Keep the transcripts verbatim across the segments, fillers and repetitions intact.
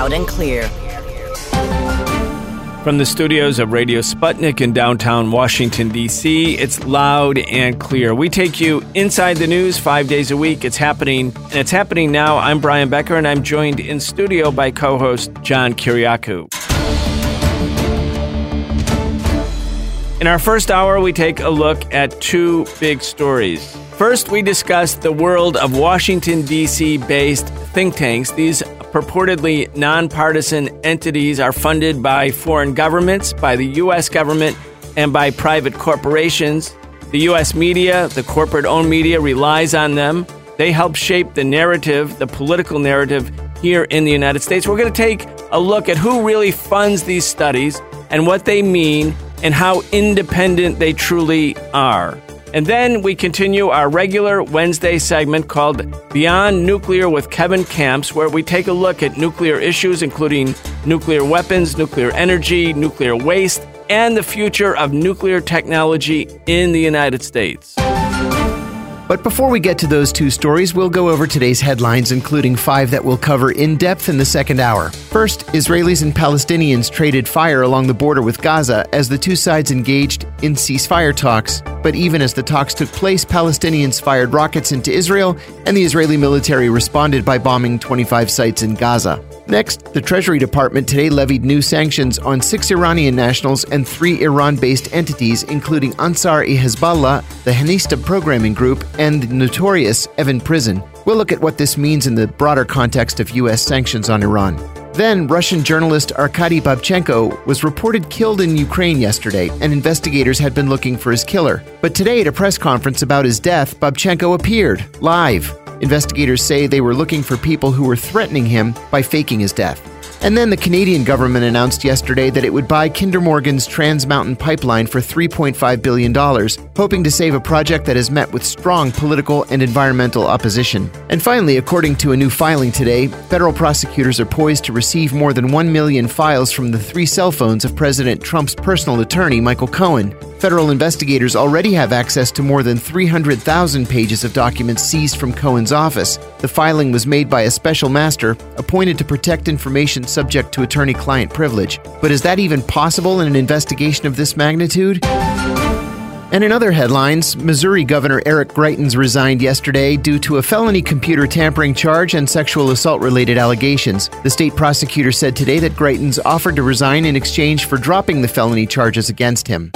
Loud and clear. From the studios of Radio Sputnik in downtown Washington, D C, it's Loud and Clear. We take you inside the news five days a week. It's happening, and it's happening now. I'm Brian Becker, and I'm joined in studio by co-host John Kiriakou. In our first hour, we take a look at two big stories. First, we discuss the world of Washington, D C-based think tanks. These purportedly nonpartisan entities are funded by foreign governments, by the U S government, and by private corporations. The U S media, the corporate-owned media, relies on them. They help shape the narrative, the political narrative here in the United States. We're going to take a look at who really funds these studies and what they mean and how independent they truly are. And then we continue our regular Wednesday segment called Beyond Nuclear with Kevin Camps, where we take a look at nuclear issues, including nuclear weapons, nuclear energy, nuclear waste, and the future of nuclear technology in the United States. But before we get to those two stories, we'll go over today's headlines, including five that we'll cover in depth in the second hour. First, Israelis and Palestinians traded fire along the border with Gaza as the two sides engaged in ceasefire talks. But even as the talks took place, Palestinians fired rockets into Israel, and the Israeli military responded by bombing twenty-five sites in Gaza. Next, the Treasury Department today levied new sanctions on six Iranian nationals and three Iran-based entities, including Ansar-e-Hezbollah, the Hanista programming group, and the notorious Evin Prison. We'll look at what this means in the broader context of U S sanctions on Iran. Then, Russian journalist Arkady Babchenko was reported killed in Ukraine yesterday, and investigators had been looking for his killer. But today, at a press conference about his death, Babchenko appeared, live. Investigators say they were looking for people who were threatening him by faking his death. And then the Canadian government announced yesterday that it would buy Kinder Morgan's Trans Mountain Pipeline for three point five billion dollars, hoping to save a project that has met with strong political and environmental opposition. And finally, according to a new filing today, federal prosecutors are poised to receive more than one million files from the three cell phones of President Trump's personal attorney, Michael Cohen. Federal investigators already have access to more than three hundred thousand pages of documents seized from Cohen's office. The filing was made by a special master appointed to protect information subject to attorney-client privilege. But is that even possible in an investigation of this magnitude? And in other headlines, Missouri Governor Eric Greitens resigned yesterday due to a felony computer tampering charge and sexual assault-related allegations. The state prosecutor said today that Greitens offered to resign in exchange for dropping the felony charges against him.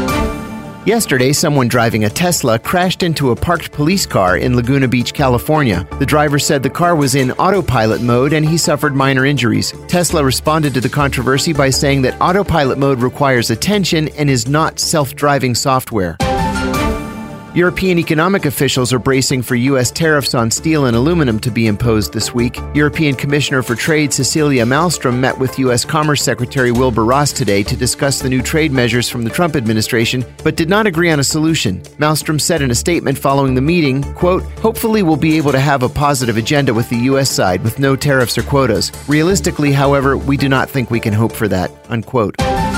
Yesterday, someone driving a Tesla crashed into a parked police car in Laguna Beach, California. The driver said the car was in autopilot mode and he suffered minor injuries. Tesla responded to the controversy by saying that autopilot mode requires attention and is not self-driving software. European economic officials are bracing for U S tariffs on steel and aluminum to be imposed this week. European Commissioner for Trade Cecilia Malmström met with U S Commerce Secretary Wilbur Ross today to discuss the new trade measures from the Trump administration, but did not agree on a solution. Malmström said in a statement following the meeting, quote, "Hopefully we'll be able to have a positive agenda with the U S side with no tariffs or quotas. Realistically, however, we do not think we can hope for that," unquote.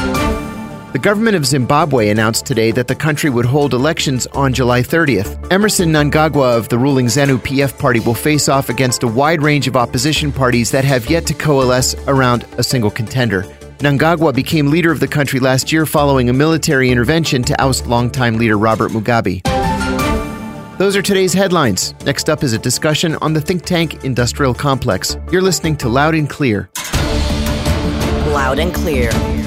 The government of Zimbabwe announced today that the country would hold elections on July thirtieth. Emerson Mnangagwa of the ruling ZANU-P F party will face off against a wide range of opposition parties that have yet to coalesce around a single contender. Mnangagwa became leader of the country last year following a military intervention to oust longtime leader Robert Mugabe. Those are today's headlines. Next up is a discussion on the think tank industrial complex. You're listening to Loud and Clear. Loud and Clear.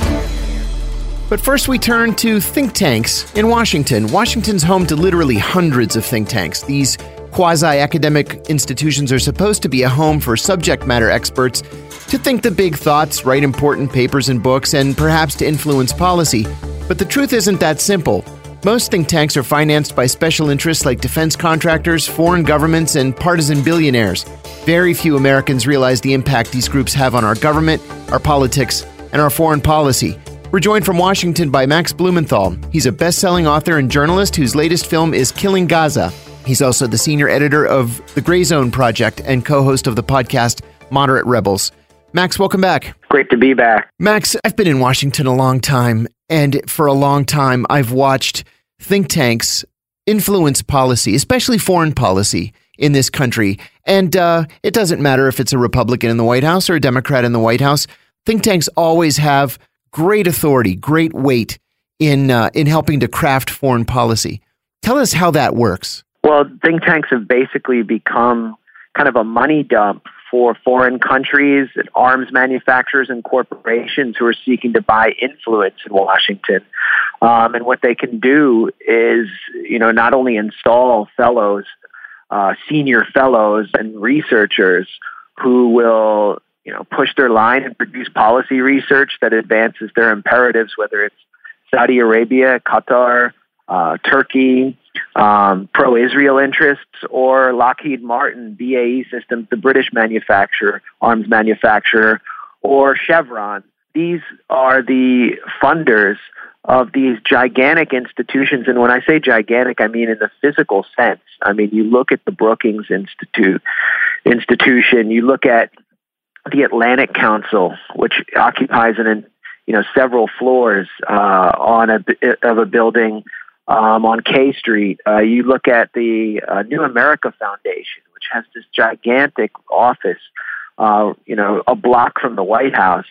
But first we turn to think tanks in Washington. Washington's home to literally hundreds of think tanks. These quasi-academic institutions are supposed to be a home for subject matter experts to think the big thoughts, write important papers and books, and perhaps to influence policy. But the truth isn't that simple. Most think tanks are financed by special interests like defense contractors, foreign governments, and partisan billionaires. Very few Americans realize the impact these groups have on our government, our politics, and our foreign policy. We're joined from Washington by Max Blumenthal. He's a best-selling author and journalist whose latest film is Killing Gaza. He's also the senior editor of the Gray Zone Project and co-host of the podcast Moderate Rebels. Max, welcome back. Great to be back. Max, I've been in Washington a long time, and for a long time I've watched think tanks influence policy, especially foreign policy, in this country. And uh, it doesn't matter if it's a Republican in the White House or a Democrat in the White House. Think tanks always have great authority, great weight in uh, in helping to craft foreign policy. Tell us how that works. Well, think tanks have basically become kind of a money dump for foreign countries, arms manufacturers, and corporations who are seeking to buy influence in Washington. Um, and what they can do is, you know, not only install fellows, uh, senior fellows and researchers who will, you know, push their line and produce policy research that advances their imperatives, whether it's Saudi Arabia, Qatar, uh, Turkey, um, pro-Israel interests, or Lockheed Martin, B A E Systems, the British manufacturer, arms manufacturer, or Chevron. These are the funders of these gigantic institutions. And when I say gigantic, I mean in the physical sense. I mean, you look at the Brookings Institute institution, you look at the Atlantic Council, which occupies an, you know, several floors uh, on a of a building um, on K Street. Uh, you look at the uh, New America Foundation, which has this gigantic office, uh, you know, a block from the White House,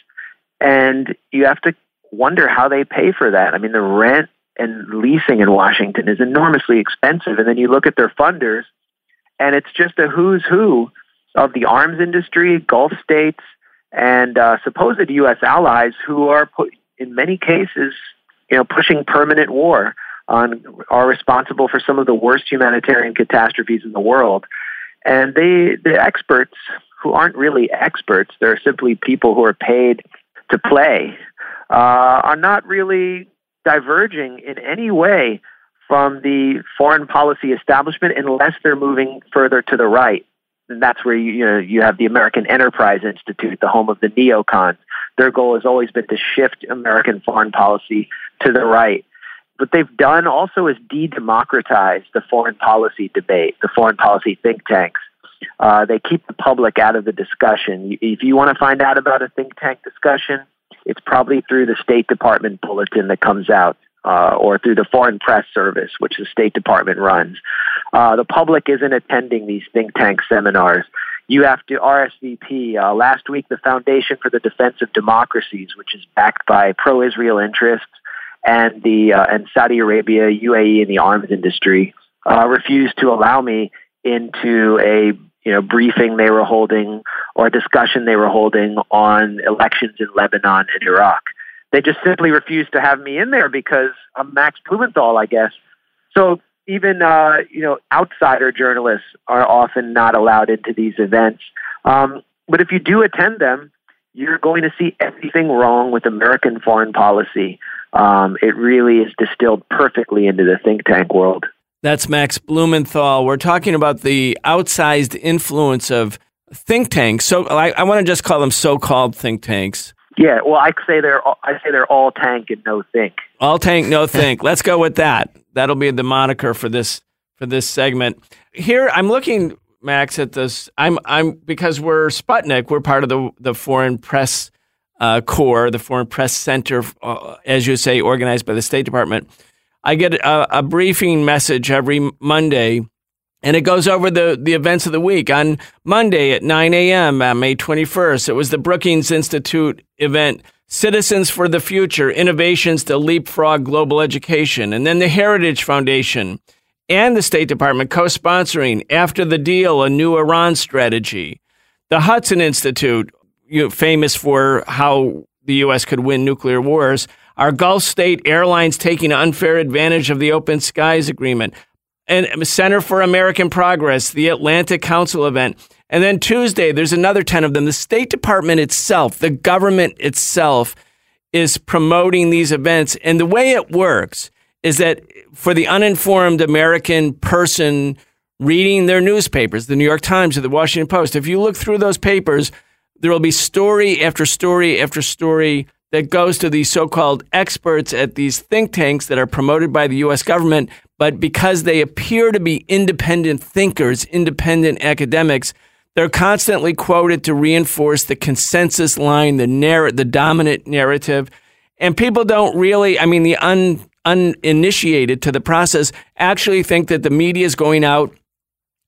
and you have to wonder how they pay for that. I mean, the rent and leasing in Washington is enormously expensive, and then you look at their funders, and it's just a who's who of the arms industry, Gulf states, and uh, supposed U S allies who are, put, in many cases, you know, pushing permanent war on, are responsible for some of the worst humanitarian catastrophes in the world. And they, the experts, who aren't really experts, they're simply people who are paid to play, uh, are not really diverging in any way from the foreign policy establishment unless they're moving further to the right. And that's where you, you know, you have the American Enterprise Institute, the home of the neocons. Their goal has always been to shift American foreign policy to the right. What they've done also is de-democratize the foreign policy debate, the foreign policy think tanks. Uh, they keep the public out of the discussion. If you want to find out about a think tank discussion, it's probably through the State Department bulletin that comes out, uh, or through the Foreign Press Service, which the State Department runs. Uh, the public isn't attending these think tank seminars. You have to R S V P. Uh, last week, the Foundation for the Defense of Democracies, which is backed by pro-Israel interests and the uh, and Saudi Arabia, U A E, and the arms industry, uh, refused to allow me into a you know briefing they were holding or a discussion they were holding on elections in Lebanon and Iraq. They just simply refused to have me in there because I'm Max Blumenthal, I guess. So even uh, you know outsider journalists are often not allowed into these events. Um, but if you do attend them, you're going to see everything wrong with American foreign policy. Um, it really is distilled perfectly into the think tank world. That's Max Blumenthal. We're talking about the outsized influence of think tanks. So I, I want to just call them so-called think tanks. Yeah, well, I say they're I say they're all tank and no think. All tank, no think. Let's go with that. That'll be the moniker for this for this segment. Here, I'm looking, Max, at this. I'm I'm because we're Sputnik. We're part of the the Foreign Press uh, Corps, the Foreign Press Center, uh, as you say, organized by the State Department. I get a, a briefing message every Monday, and it goes over the, the events of the week. On Monday at nine a.m., uh, May twenty-first, it was the Brookings Institute event, Citizens for the Future, Innovations to Leapfrog Global Education. And then the Heritage Foundation and the State Department co-sponsoring After the Deal, a New Iran Strategy. The Hudson Institute, you know, famous for how the U S could win nuclear wars. Our Gulf State Airlines taking unfair advantage of the Open Skies Agreement. And Center for American Progress, the Atlantic Council event. And then Tuesday, there's another ten of them. The State Department itself, the government itself, is promoting these events. And the way it works is that for the uninformed American person reading their newspapers, the New York Times or the Washington Post, if you look through those papers, there will be story after story after story that goes to these so-called experts at these think tanks that are promoted by the U S government, but because they appear to be independent thinkers, independent academics, they're constantly quoted to reinforce the consensus line, the narr- the dominant narrative. And people don't really, I mean, the un- uninitiated to the process actually think that the media is going out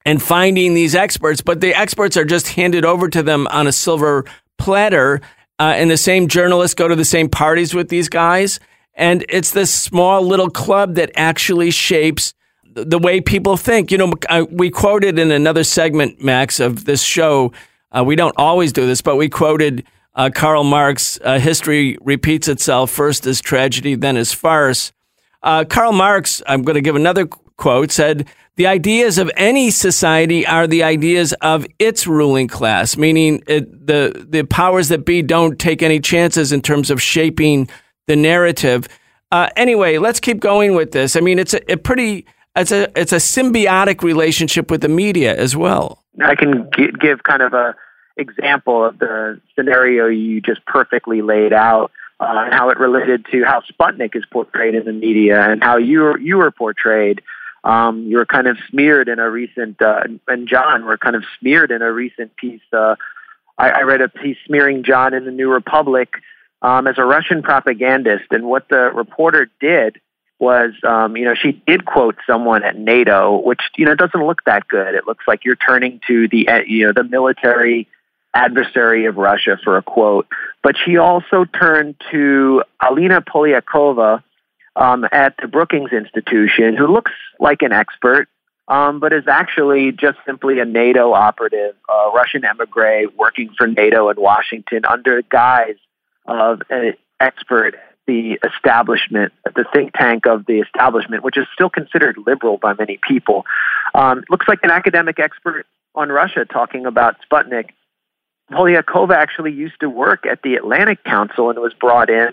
and finding these experts, but the experts are just handed over to them on a silver platter, uh, and the same journalists go to the same parties with these guys. And it's this small little club that actually shapes the way people think. You know, we quoted in another segment, Max, of this show, uh, we don't always do this, but we quoted uh, Karl Marx, uh, history repeats itself, first as tragedy, then as farce. Uh, Karl Marx, I'm going to give another quote, said, the ideas of any society are the ideas of its ruling class, meaning it, the, the powers that be don't take any chances in terms of shaping the narrative. Uh, anyway, let's keep going with this. I mean, it's a, a pretty... It's a it's a symbiotic relationship with the media as well. I can g- give kind of a example of the scenario you just perfectly laid out, uh, and how it related to how Sputnik is portrayed in the media and how you were, you were portrayed. Um, you were kind of smeared in a recent, uh, and John were kind of smeared in a recent piece. Uh, I, I read a piece smearing John in the New Republic um, as a Russian propagandist, and what the reporter did was, um, you know, she did quote someone at NATO, which, you know, doesn't look that good. It looks like you're turning to the, you know, the military adversary of Russia for a quote. But she also turned to Alina Polyakova um, at the Brookings Institution, who looks like an expert, um, but is actually just simply a NATO operative, a Russian emigre working for NATO in Washington under the guise of an expert, the establishment, the think tank of the establishment, which is still considered liberal by many people. Um, looks like an academic expert on Russia talking about Sputnik. Polyakova actually used to work at the Atlantic Council and was brought in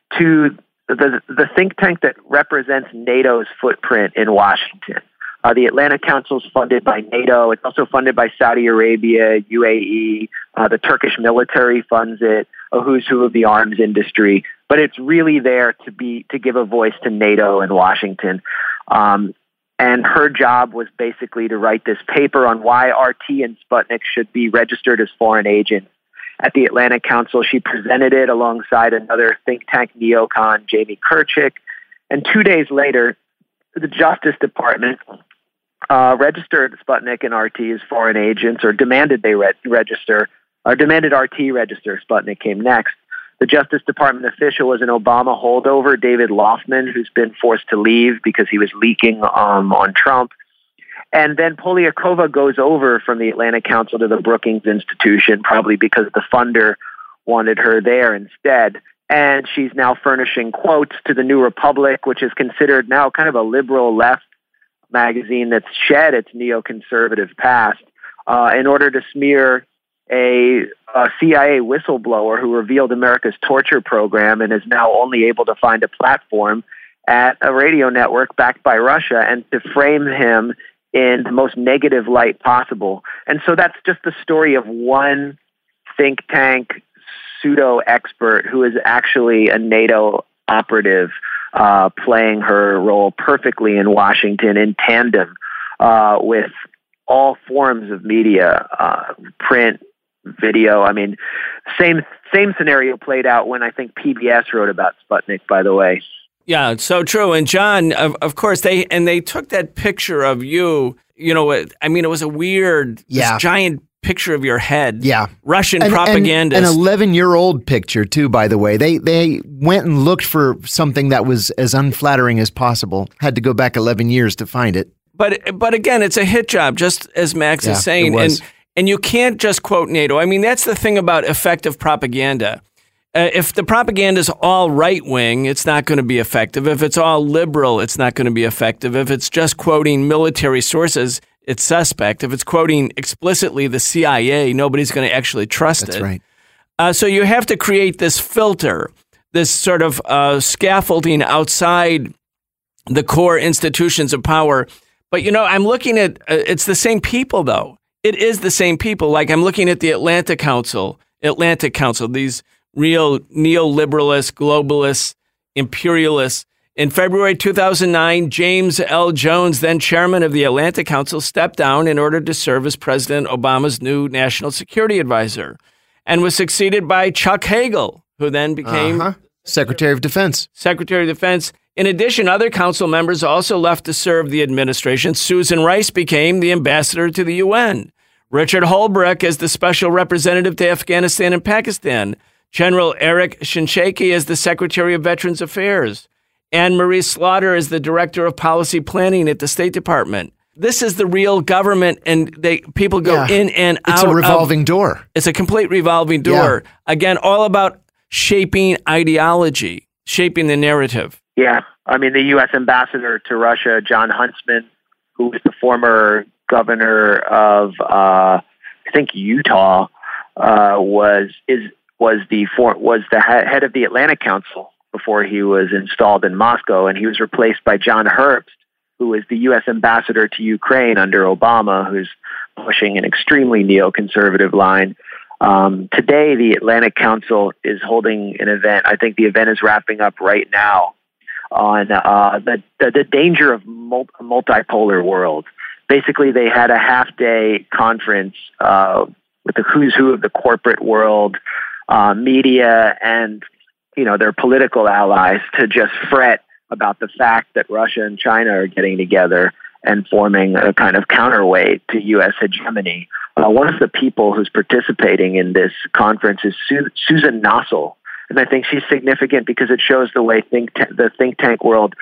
to the, the think tank that represents NATO's footprint in Washington. Uh, the Atlantic Council is funded by NATO. It's also funded by Saudi Arabia, U A E. Uh, the Turkish military funds it, a who's who of the arms industry. But it's really there to be to give a voice to NATO in Washington. Um, and her job was basically to write this paper on why R T and Sputnik should be registered as foreign agents. At the Atlantic Council, she presented it alongside another think tank neocon, Jamie Kirchick. And two days later, the Justice Department uh, registered Sputnik and R T as foreign agents, or demanded they re- register, or demanded R T register. Sputnik came next. The Justice Department official was an Obama holdover, David Loffman, who's been forced to leave because he was leaking um, on Trump. And then Polyakova goes over from the Atlantic Council to the Brookings Institution, probably because the funder wanted her there instead. And she's now furnishing quotes to the New Republic, which is considered now kind of a liberal left magazine that's shed its neoconservative past, uh, in order to smear a, a C I A whistleblower who revealed America's torture program and is now only able to find a platform at a radio network backed by Russia, and to frame him in the most negative light possible. And so that's just the story of one think tank pseudo-expert who is actually a NATO operative, uh, playing her role perfectly in Washington in tandem uh, with all forms of media, uh, print, video. I mean, same same scenario played out when I think P B S wrote about Sputnik, by the way. Yeah, it's so true. And John, of, of course, they and they took that picture of you, you know, I mean, it was a weird, yeah. this giant picture of your head. Yeah. Russian and, propagandist. And an eleven-year-old picture, too, by the way. They they went and looked for something that was as unflattering as possible. Had to go back eleven years to find it. But but again, it's a hit job, just as Max yeah, is saying. It was. And and you can't just quote NATO. I mean, that's the thing about effective propaganda. Uh, if the propaganda is all right-wing, it's not going to be effective. If it's all liberal, it's not going to be effective. If it's just quoting military sources, it's suspect. If it's quoting explicitly the C I A, nobody's going to actually trust That's it. That's right. Uh, so you have to create this filter, this sort of uh, scaffolding outside the core institutions of power. But, you know, I'm looking at, uh, it's the same people, though. It is the same people. Like I'm looking at the Atlantic Council, Atlantic Council, these real neoliberalists, globalists, imperialists. In February two thousand nine, James L. Jones, then chairman of the Atlantic Council, stepped down in order to serve as President Obama's new national security advisor, and was succeeded by Chuck Hagel, who then became uh-huh. Secretary of Defense. Secretary of Defense. In addition, other council members also left to serve the administration. Susan Rice became the ambassador to the U N. Richard Holbrooke as the special representative to Afghanistan and Pakistan. General Eric Shinseki as the Secretary of Veterans Affairs. Anne-Marie Slaughter as the Director of Policy Planning at the State Department. This is the real government, and they people go yeah. in and it's out. It's a revolving of, door. It's a complete revolving door. Yeah. Again, all about shaping ideology, shaping the narrative. Yeah. I mean, the U S ambassador to Russia, John Huntsman, who was the former governor of, uh, I think, Utah, uh, was is was the for, was the head of the Atlantic Council before he was installed in Moscow, and he was replaced by John Herbst, who is the U S ambassador to Ukraine under Obama, who's pushing an extremely neoconservative line. Um, today, the Atlantic Council is holding an event. I think the event is wrapping up right now on uh, the, the the danger of multi- multipolar world. Basically, they had a half-day conference uh, with the who's who of the corporate world, uh, media, and you know their political allies to just fret about the fact that Russia and China are getting together and forming a kind of counterweight to U S hegemony. Uh, one of the people who's participating in this conference is Su- Susan Nossel, and I think she's significant because it shows the way think ta- the think tank world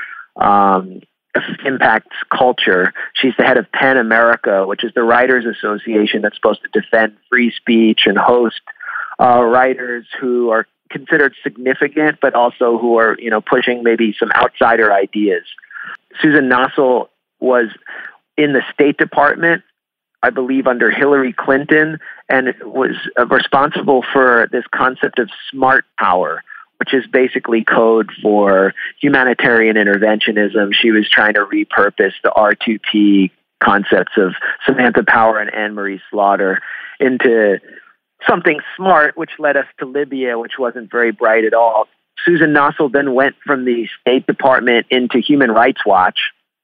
um, impacts culture. She's the head of PEN America, which is the Writers Association that's supposed to defend free speech and host uh, writers who are considered significant, but also who are, you know, pushing maybe some outsider ideas. Susan Nossel was in the State Department, I believe, under Hillary Clinton, and was uh, responsible for this concept of smart power, which is basically code for humanitarian interventionism. She was trying to repurpose the R two P concepts of Samantha Power and Anne-Marie Slaughter into something smart, which led us to Libya, which wasn't very bright at all. Susan Nossel then went from the State Department into Human Rights Watch,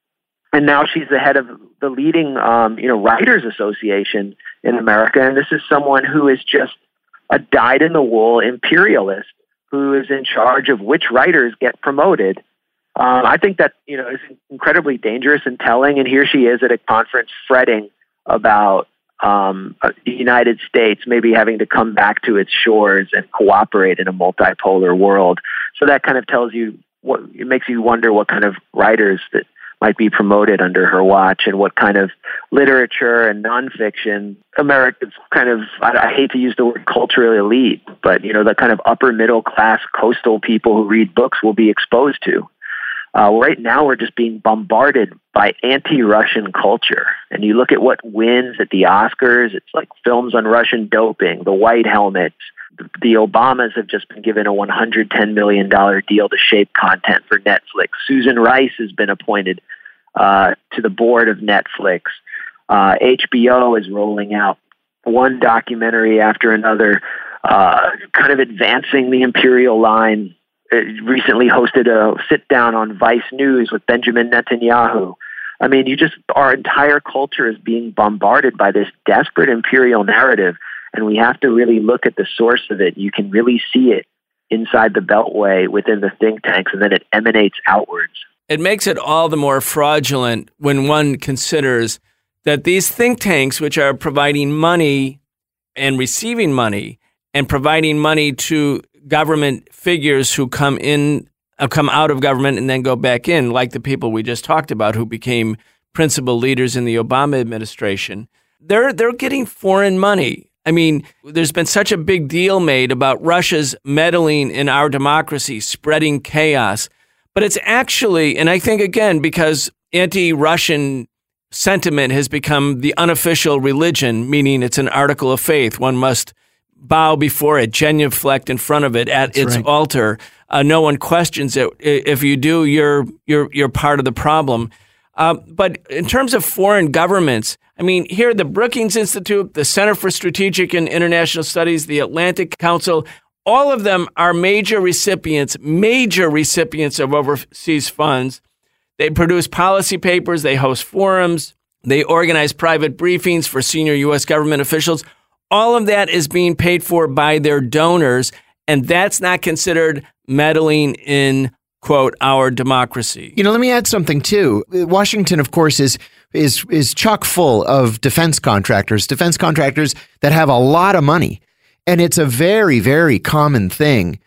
and now she's the head of the leading, um, you know, Writers Association in America. And this is someone who is just a dyed-in-the-wool imperialist who is in charge of which writers get promoted. Um, I think that, you know, is incredibly dangerous and telling. And here she is at a conference fretting about um, the United States maybe having to come back to its shores and cooperate in a multipolar world. So that kind of tells you what it makes you wonder what kind of writers that might be promoted under her watch and what kind of literature and nonfiction America's kind of, I, I hate to use the word culturally elite, but, you know, the kind of upper middle class coastal people who read books will be exposed to. Uh, right now, we're just being bombarded by anti-Russian culture. And you look at what wins at the Oscars, it's like films on Russian doping, the White Helmets. The, the Obamas have just been given a one hundred ten million dollars deal to shape content for Netflix. Susan Rice has been appointed uh, to the board of Netflix. Uh, H B O is rolling out one documentary after another, uh, kind of advancing the imperial line. It recently hosted a sit-down on Vice News with Benjamin Netanyahu. I mean, you just, our entire culture is being bombarded by this desperate imperial narrative, and we have to really look at the source of it. You can really see it inside the Beltway within the think tanks, and then it emanates outwards. It makes it all the more fraudulent when one considers that these think tanks, which are providing money and receiving money and providing money to government figures who come in, uh, come out of government and then go back in, like the people we just talked about who became principal leaders in the Obama administration, they're they're getting foreign money. I mean, there's been such a big deal made about Russia's meddling in our democracy, spreading chaos. But it's actually, and I think, again, because anti-Russian sentiment has become the unofficial religion, meaning it's an article of faith. One must bow before it, genuflect in front of it at That's its right. altar. Uh, no one questions it. If you do, you're you're you're part of the problem. Uh, but in terms of foreign governments, I mean, here the Brookings Institute, the Center for Strategic and International Studies, the Atlantic Council, all of them are major recipients, major recipients of overseas funds. They produce policy papers, they host forums, they organize private briefings for senior U S government officials. All of that is being paid for by their donors, and that's not considered meddling in quote, our democracy. You know, let me add something too. Washington, of course, is is is chock full of defense contractors, defense contractors that have a lot of money. And it's a very, very common thing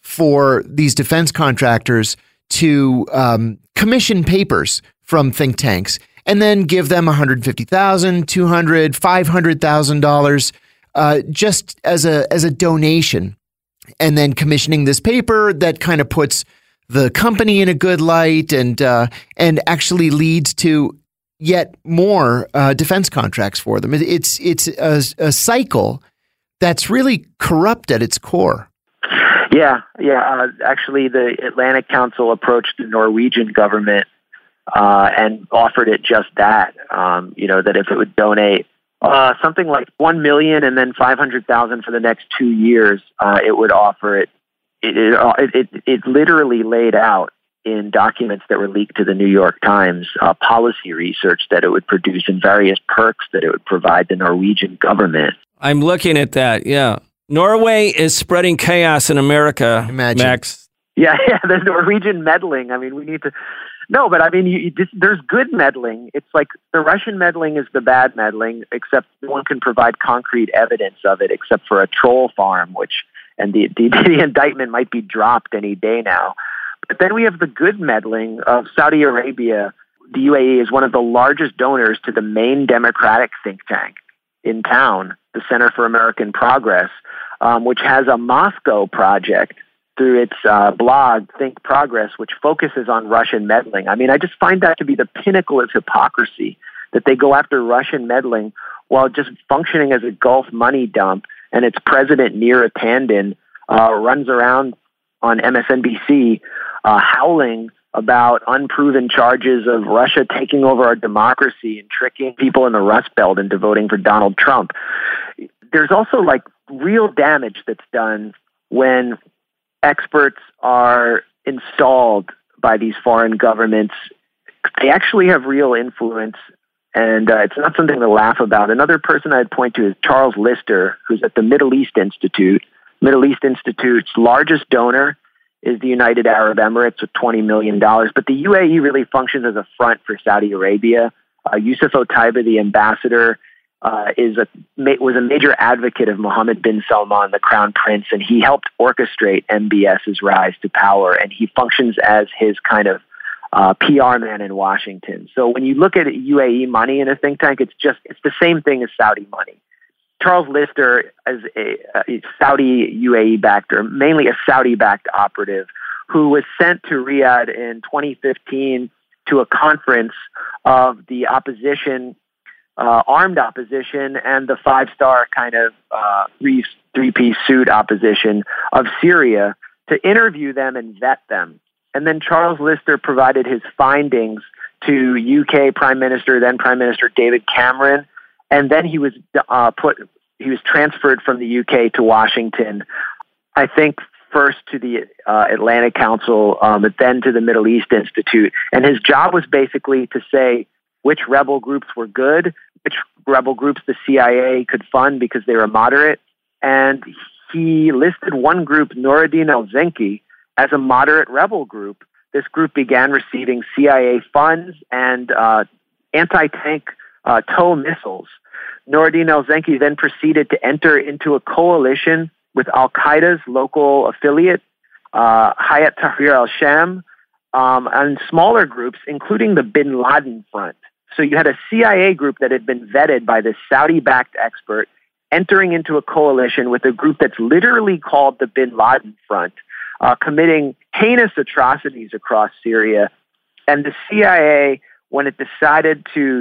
for these defense contractors to um, commission papers from think tanks and then give them one hundred fifty thousand dollars, two hundred thousand dollars, five hundred thousand dollars uh, just as a as a donation. And then commissioning this paper that kind of puts the company in a good light and uh, and actually leads to yet more uh, defense contracts for them. It's it's a, a cycle that's really corrupt at its core. Yeah, yeah. Uh, actually, the Atlantic Council approached the Norwegian government uh, and offered it just that. Um, you know, that if it would donate uh, something like one million and then five hundred thousand for the next two years, uh, it would offer it. It, it it it literally laid out in documents that were leaked to the New York Times, uh, policy research that it would produce and various perks that it would provide the Norwegian government. I'm looking at that, yeah. Norway is spreading chaos in America, Imagine. Max. Yeah, yeah, the Norwegian meddling. I mean, we need to... No, but I mean, you, this, there's good meddling. It's like the Russian meddling is the bad meddling, except no one can provide concrete evidence of it, except for a troll farm, which... and the, the, the indictment might be dropped any day now. But then we have the good meddling of Saudi Arabia. The U A E is one of the largest donors to the main Democratic think tank in town, the Center for American Progress, um, which has a Moscow project through its uh, blog, Think Progress, which focuses on Russian meddling. I mean, I just find that to be the pinnacle of hypocrisy, that they go after Russian meddling while just functioning as a Gulf money dump, and its president, Neera Tanden, uh, runs around on M S N B C uh, howling about unproven charges of Russia taking over our democracy and tricking people in the Rust Belt into voting for Donald Trump. There's also like real damage that's done when experts are installed by these foreign governments. They actually have real influence, and uh, it's not something to laugh about. Another person I'd point to is Charles Lister, who's at the Middle East Institute. Middle East Institute's largest donor is the United Arab Emirates with twenty million dollars. But the U A E really functions as a front for Saudi Arabia. Uh, Yusuf Otaiba, the ambassador, uh, is a was a major advocate of Mohammed bin Salman, the crown prince, and he helped orchestrate M B S's rise to power. And he functions as his kind of uh, P R man in Washington. So when you look at U A E money in a think tank, it's just it's the same thing as Saudi money. Charles Lister is a, a Saudi U A E-backed, or mainly a Saudi-backed operative, who was sent to Riyadh in twenty fifteen to a conference of the opposition, uh, armed opposition, and the five-star kind of uh, three, three-piece suit opposition of Syria to interview them and vet them. And then Charles Lister provided his findings to U K Prime Minister, then Prime Minister David Cameron. And then he was uh, put. He was transferred from the U K to Washington. I think first to the uh, Atlantic Council, um, but then to the Middle East Institute. And his job was basically to say which rebel groups were good, which rebel groups the C I A could fund because they were moderate. And he listed one group, Nouriddin al-Zenki, as a moderate rebel group. This group began receiving C I A funds and uh, anti-tank Uh, tow missiles. Nouriddin al-Zenki then proceeded to enter into a coalition with Al-Qaeda's local affiliate, uh, Hayat Tahrir al-Sham, um, and smaller groups, including the Bin Laden Front. So you had a C I A group that had been vetted by this Saudi-backed expert entering into a coalition with a group that's literally called the Bin Laden Front, uh, committing heinous atrocities across Syria. And the C I A, when it decided to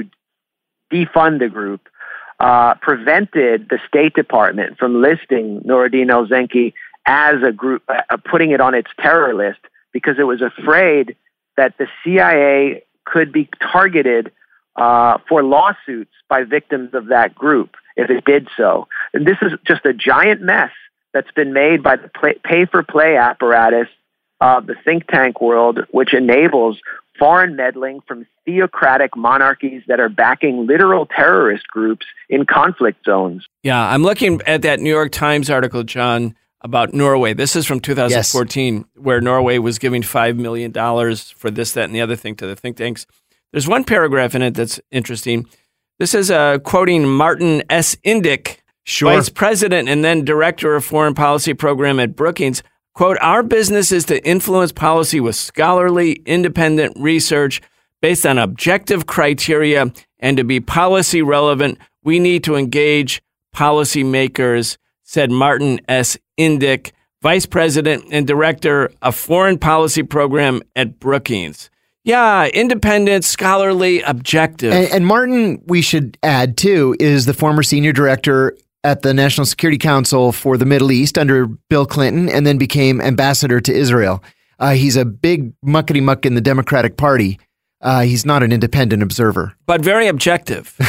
defund the group, uh, prevented the State Department from listing Nouriddin al-Zenki as a group, uh, putting it on its terror list, because it was afraid that the C I A could be targeted uh, for lawsuits by victims of that group if it did so. And this is just a giant mess that's been made by the play, pay-for-play apparatus of the think tank world, which enables foreign meddling from theocratic monarchies that are backing literal terrorist groups in conflict zones. Yeah, I'm looking at that New York Times article, John, about Norway. This is from two thousand fourteen, yes. where Norway was giving five million dollars for this, that, and the other thing to the think tanks. There's one paragraph in it that's interesting. This is uh, quoting Martin S. Indyk, sure. Vice President and then Director of Foreign Policy Program at Brookings. Quote, our business is to influence policy with scholarly, independent research based on objective criteria, and to be policy relevant, we need to engage policymakers, said Martin S. Indyk, Vice President and Director of Foreign Policy Program at Brookings. Yeah, independent, scholarly, objective. And, and Martin, we should add, too, is the former senior director at the National Security Council for the Middle East under Bill Clinton, and then became ambassador to Israel. Uh, he's a big muckety-muck in the Democratic Party. Uh, he's not an independent observer. But very objective.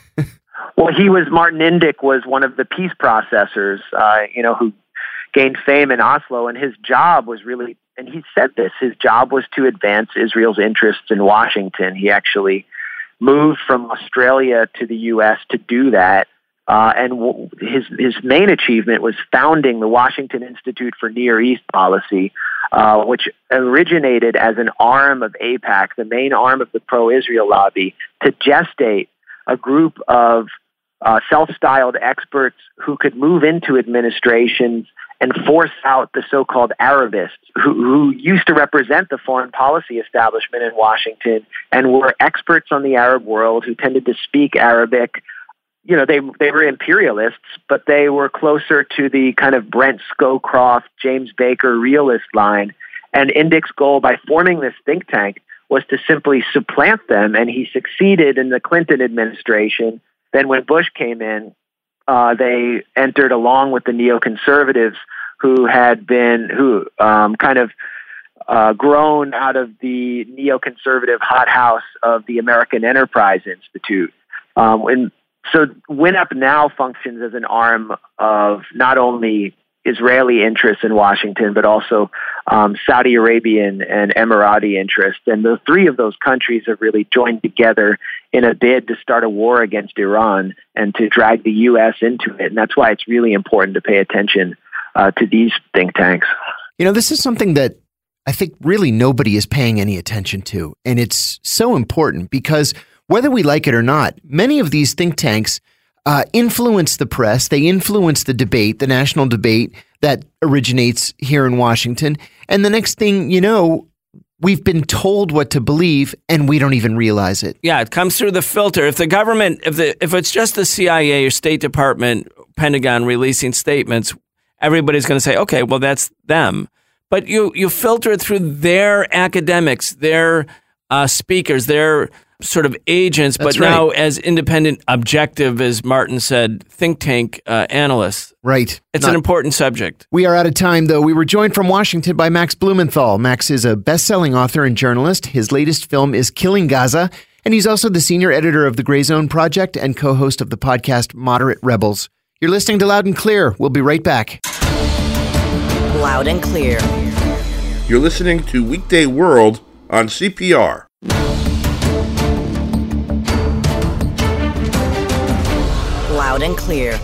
Well, he was, Martin Indyk was one of the peace processors, uh, you know, who gained fame in Oslo, and his job was really, and he said this, his job was to advance Israel's interests in Washington. He actually moved from Australia to the U S to do that, uh, and w- his his main achievement was founding the Washington Institute for Near East Policy, uh, which originated as an arm of AIPAC, the main arm of the pro-Israel lobby, to gestate a group of uh, self-styled experts who could move into administrations and force out the so-called Arabists who, who used to represent the foreign policy establishment in Washington and were experts on the Arab world who tended to speak Arabic. You know, they they were imperialists, but they were closer to the kind of Brent Scowcroft, James Baker realist line. And Indyk's goal by forming this think tank was to simply supplant them, and he succeeded in the Clinton administration. Then when Bush came in, uh, they entered along with the neoconservatives who had been, who um, kind of uh, grown out of the neoconservative hothouse of the American Enterprise Institute. Um, and so WinUp now functions as an arm of not only Israeli interests in Washington, but also um, Saudi Arabian and Emirati interests. And the three of those countries have really joined together in a bid to start a war against Iran and to drag the U S into it. And that's why it's really important to pay attention uh, to these think tanks. You know, this is something that I think really nobody is paying any attention to. And it's so important because whether we like it or not, many of these think tanks Uh, influence the press. They influence the debate, the national debate that originates here in Washington. And the next thing you know, we've been told what to believe and we don't even realize it. Yeah, it comes through the filter. If the government, if the if it's just the C I A or State Department, Pentagon releasing statements, everybody's going to say, okay, well, that's them. But you, you filter it through their academics, their uh, speakers, their sort of agents, That's but right. now as independent, objective, as Martin said, think tank uh, analysts. Right. It's Not, an important subject. We are out of time, though. We were joined from Washington by Max Blumenthal. Max is a best-selling author and journalist. His latest film is Killing Gaza, and he's also the senior editor of the Gray Zone Project and co-host of the podcast Moderate Rebels. You're listening to Loud and Clear. We'll be right back. Loud and Clear. You're listening to Weekday World on C P R. Loud and Clear.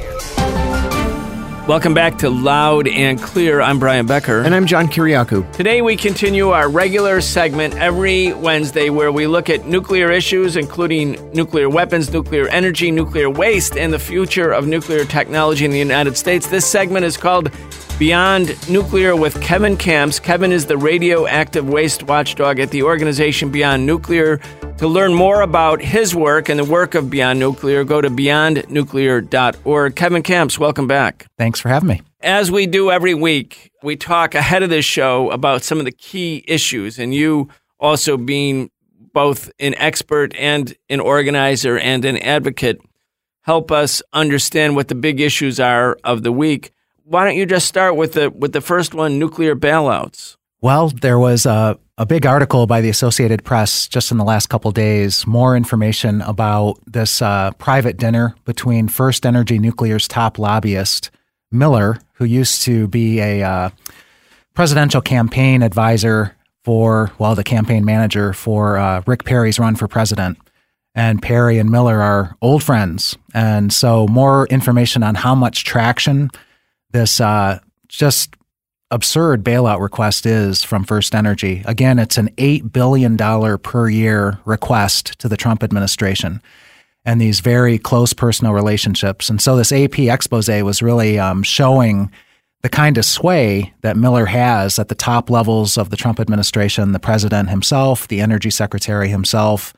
Welcome back to Loud and Clear. I'm Brian Becker. And I'm John Kiriakou. Today we continue our regular segment every Wednesday where we look at nuclear issues, including nuclear weapons, nuclear energy, nuclear waste, and the future of nuclear technology in the United States. This segment is called Beyond Nuclear with Kevin Kamps. Kevin is the radioactive waste watchdog at the organization Beyond Nuclear. To learn more about his work and the work of Beyond Nuclear, go to beyond nuclear dot org. Kevin Kamps, welcome back. Thanks for having me. As we do every week, we talk ahead of this show about some of the key issues, and you also being both an expert and an organizer and an advocate, help us understand what the big issues are of the week. Why don't you just start with the with the first one, nuclear bailouts? Well, there was a, a big article by the Associated Press just in the last couple of days, more information about this uh, private dinner between First Energy Nuclear's top lobbyist, Miller, who used to be a uh, presidential campaign advisor for, well, the campaign manager for uh, Rick Perry's run for president. And Perry and Miller are old friends. And so more information on how much traction this uh, just absurd bailout request is from First Energy. Again, it's an eight billion dollars per year request to the Trump administration and these very close personal relationships. And so this A P expose was really um, showing the kind of sway that Miller has at the top levels of the Trump administration, the president himself, the energy secretary himself,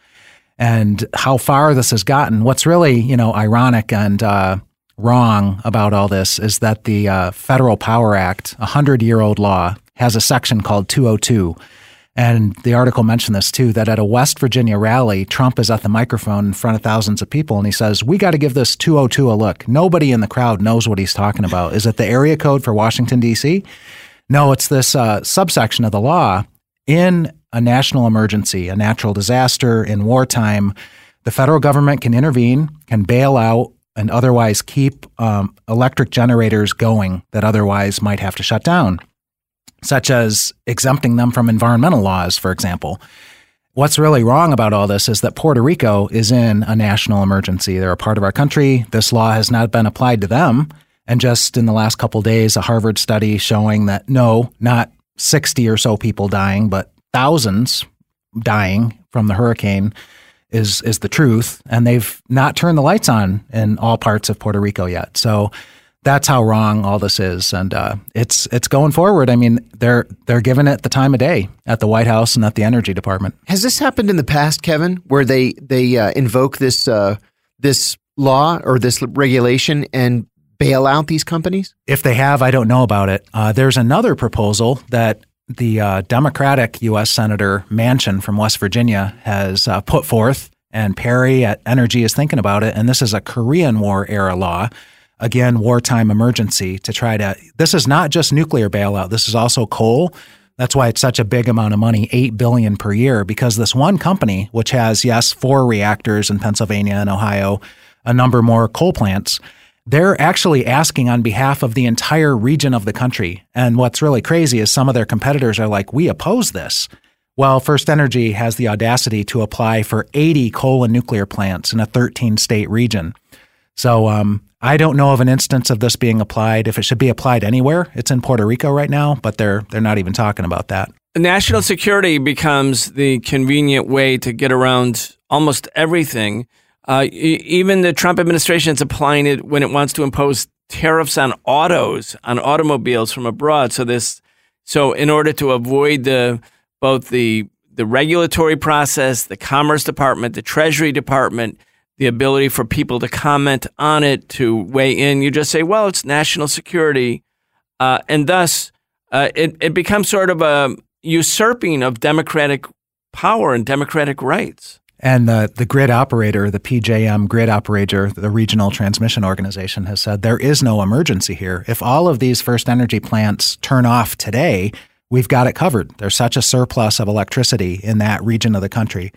and how far this has gotten. What's really, you know, ironic and uh, wrong about all this is that the uh, Federal Power Act, a hundred-year-old law, has a section called two oh two. And the article mentioned this too, that at a West Virginia rally, Trump is at the microphone in front of thousands of people, and he says, we got to give this two oh two a look. Nobody in the crowd knows what he's talking about. Is it the area code for Washington, D C? No, it's this uh, subsection of the law. In a national emergency, a natural disaster, in wartime, the federal government can intervene, can bail out, and otherwise keep um, electric generators going that otherwise might have to shut down, such as exempting them from environmental laws, for example. What's really wrong about all this is that Puerto Rico is in a national emergency. They're a part of our country. This law has not been applied to them. And just in the last couple of days, a Harvard study showing that no, not sixty or so people dying, but thousands dying from the hurricane is is the truth. And they've not turned the lights on in all parts of Puerto Rico yet. So that's how wrong all this is, and uh, it's it's going forward. I mean, they're they're giving it the time of day at the White House and at the Energy Department. Has this happened in the past, Kevin, where they they uh, invoke this uh, this law or this regulation and bail out these companies? If they have, I don't know about it. Uh, there's another proposal that the uh, Democratic U S Senator Manchin from West Virginia has uh, put forth, and Perry at Energy is thinking about it. And this is a Korean War era law. Again, wartime emergency to try to, this is not just nuclear bailout. This is also coal. That's why it's such a big amount of money, eight billion dollars per year, because this one company, which has, yes, four reactors in Pennsylvania and Ohio, a number more coal plants, they're actually asking on behalf of the entire region of the country. And what's really crazy is some of their competitors are like, we oppose this. Well, First Energy has the audacity to apply for eighty coal and nuclear plants in a thirteen state region. So, um, I don't know of an instance of this being applied. If it should be applied anywhere, it's in Puerto Rico right now, but they're they're not even talking about that. National security becomes the convenient way to get around almost everything. Uh, even the Trump administration is applying it when it wants to impose tariffs on autos, on automobiles from abroad. So this, so in order to avoid the both the the regulatory process, the Commerce Department, the Treasury Department, the ability for people to comment on it, to weigh in. You just say, well, it's national security. Uh, and thus, uh, it, it becomes sort of a usurping of democratic power and democratic rights. And the, the grid operator, the P J M grid operator, the regional transmission organization, has said there is no emergency here. If all of these First Energy plants turn off today, we've got it covered. There's such a surplus of electricity in that region of the country.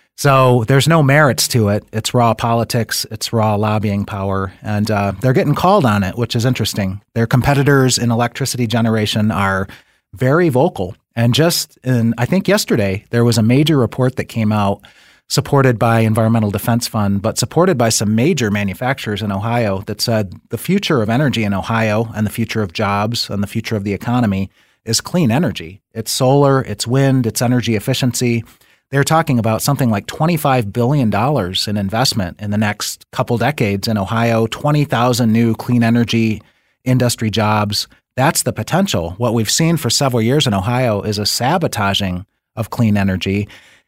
So there's no merits to it. It's raw politics. It's raw lobbying power. And uh, they're getting called on it, which is interesting. Their competitors in electricity generation are very vocal. And just in, I think yesterday, there was a major report that came out supported by Environmental Defense Fund, but supported by some major manufacturers in Ohio that said the future of energy in Ohio and the future of jobs and the future of the economy is clean energy. It's solar, it's wind, it's energy efficiency. They're talking about something like twenty-five billion dollars in investment in the next couple decades in Ohio, twenty thousand new clean energy industry jobs. That's the potential. What we've seen for several years in Ohio is a sabotaging of clean energy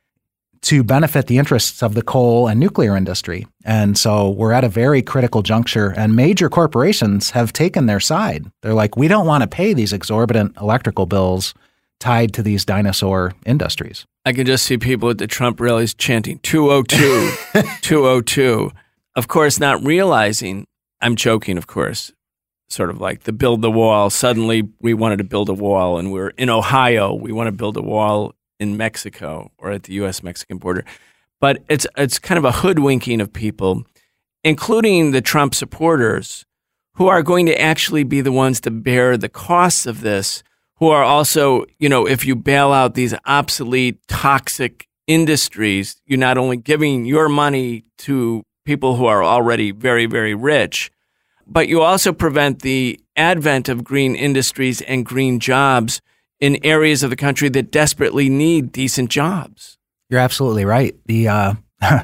to benefit the interests of the coal and nuclear industry. And so we're at a very critical juncture, and major corporations have taken their side. They're like, we don't want to pay these exorbitant electrical bills tied to these dinosaur industries. I can just see people at the Trump rallies chanting two oh two, two oh two. Of course, not realizing, I'm joking, of course, sort of like the build the wall. Suddenly we wanted to build a wall, and we're in Ohio. We want to build a wall in Mexico or at the U S Mexican border. But it's it's kind of a hoodwinking of people, including the Trump supporters, who are going to actually be the ones to bear the costs of this, who are also, you know, if you bail out these obsolete, toxic industries, you're not only giving your money to people who are already very, very rich, but you also prevent the advent of green industries and green jobs in areas of the country that desperately need decent jobs. You're absolutely right. The uh,